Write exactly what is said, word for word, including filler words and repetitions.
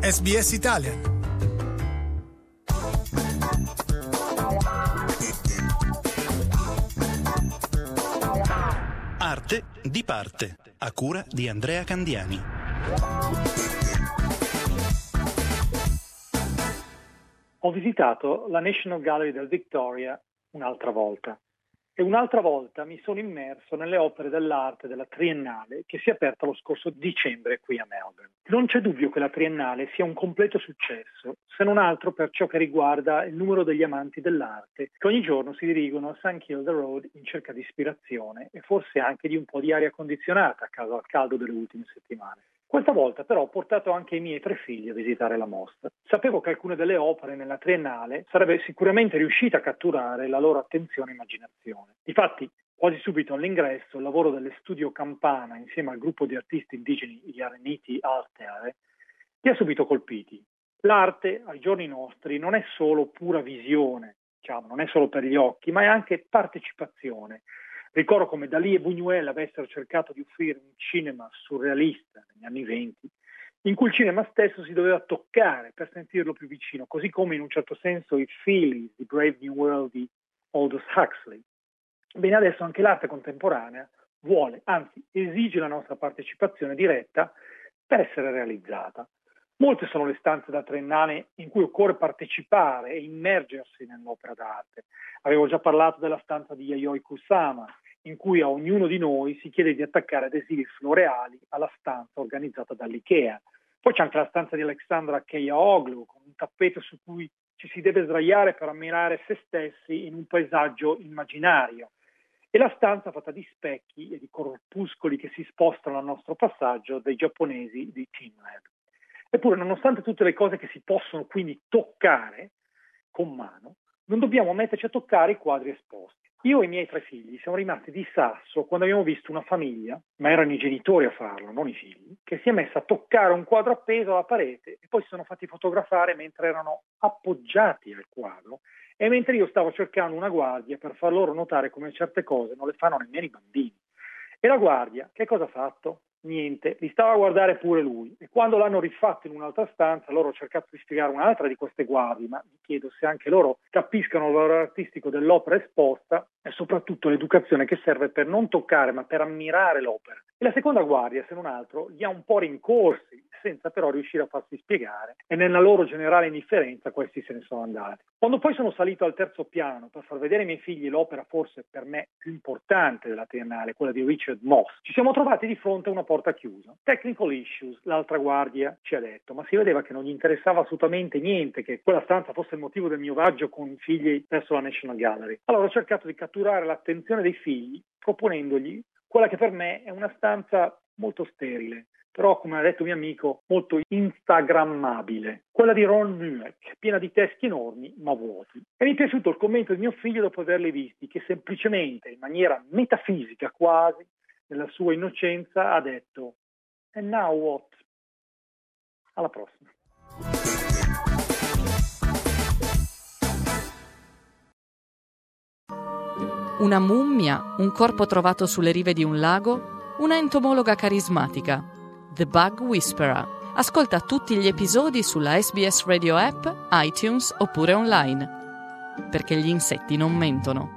S B S Italian. Arte di parte, a cura di Andrea Candiani. Ho visitato la National Gallery del Victoria un'altra volta e un'altra volta mi sono immerso nelle opere dell'arte della Triennale che si è aperta lo scorso dicembre qui a Melbourne. Non c'è dubbio che la Triennale sia un completo successo, se non altro per ciò che riguarda il numero degli amanti dell'arte che ogni giorno si dirigono a St Kilda Road in cerca di ispirazione e forse anche di un po' di aria condizionata a causa del caldo delle ultime settimane. Questa volta però ho portato anche i miei tre figli a visitare la mostra. Sapevo che alcune delle opere nella Triennale sarebbe sicuramente riuscita a catturare la loro attenzione e immaginazione. Difatti, quasi subito all'ingresso, il lavoro delle Studio Campana insieme al gruppo di artisti indigeni gli Areniti Altere li ha subito colpiti. L'arte ai giorni nostri non è solo pura visione, diciamo, non è solo per gli occhi, ma è anche partecipazione. Ricordo come Dalì e Buñuel avessero cercato di offrire un cinema surrealista negli anni venti, in cui il cinema stesso si doveva toccare per sentirlo più vicino, così come in un certo senso i Feelies di Brave New World di Aldous Huxley. Bene, adesso anche l'arte contemporanea vuole, anzi esige la nostra partecipazione diretta per essere realizzata. Molte sono le stanze da Triennale in cui occorre partecipare e immergersi nell'opera d'arte. Avevo già parlato della stanza di Yayoi Kusama, in cui a ognuno di noi si chiede di attaccare adesivi floreali alla stanza organizzata dall'Ikea. Poi c'è anche la stanza di Alexandra Keyaoglu, con un tappeto su cui ci si deve sdraiare per ammirare se stessi in un paesaggio immaginario. E la stanza fatta di specchi e di corpuscoli che si spostano al nostro passaggio dei giapponesi di TeamLab. Eppure, nonostante tutte le cose che si possono quindi toccare con mano, non dobbiamo metterci a toccare i quadri esposti. Io e i miei tre figli siamo rimasti di sasso quando abbiamo visto una famiglia, ma erano i genitori a farlo, non i figli, che si è messa a toccare un quadro appeso alla parete e poi si sono fatti fotografare mentre erano appoggiati al quadro e mentre io stavo cercando una guardia per far loro notare come certe cose non le fanno nemmeno i bambini. E la guardia, che cosa ha fatto? Niente, li stava a guardare pure lui e quando l'hanno rifatto in un'altra stanza loro ho cercato di spiegare un'altra di queste guardie, ma mi chiedo se anche loro capiscano il valore artistico dell'opera esposta e soprattutto l'educazione che serve per non toccare ma per ammirare l'opera. E la seconda guardia, se non altro, li ha un po' rincorsi senza però riuscire a farsi spiegare e nella loro generale indifferenza questi se ne sono andati. Quando poi sono salito al terzo piano per far vedere ai miei figli l'opera forse per me più importante della Triennale, quella di Richard Moss, ci siamo trovati di fronte a una porta chiusa. Technical issues, l'altra guardia ci ha detto, ma si vedeva che non gli interessava assolutamente niente che quella stanza fosse il motivo del mio viaggio con i figli verso la National Gallery. Allora ho cercato di catturare l'attenzione dei figli proponendogli quella che per me è una stanza molto sterile, però come ha detto mio amico molto instagrammabile, quella di Ron Mueck, piena di teschi enormi ma vuoti. E mi è piaciuto il commento di mio figlio dopo averli visti, che semplicemente in maniera metafisica quasi, nella sua innocenza, ha detto "And now what?" Alla prossima. Una mummia, un corpo trovato sulle rive di un lago, una entomologa carismatica. The Bug Whisperer. Ascolta tutti gli episodi sulla S B S Radio App, iTunes oppure online. Perché gli insetti non mentono.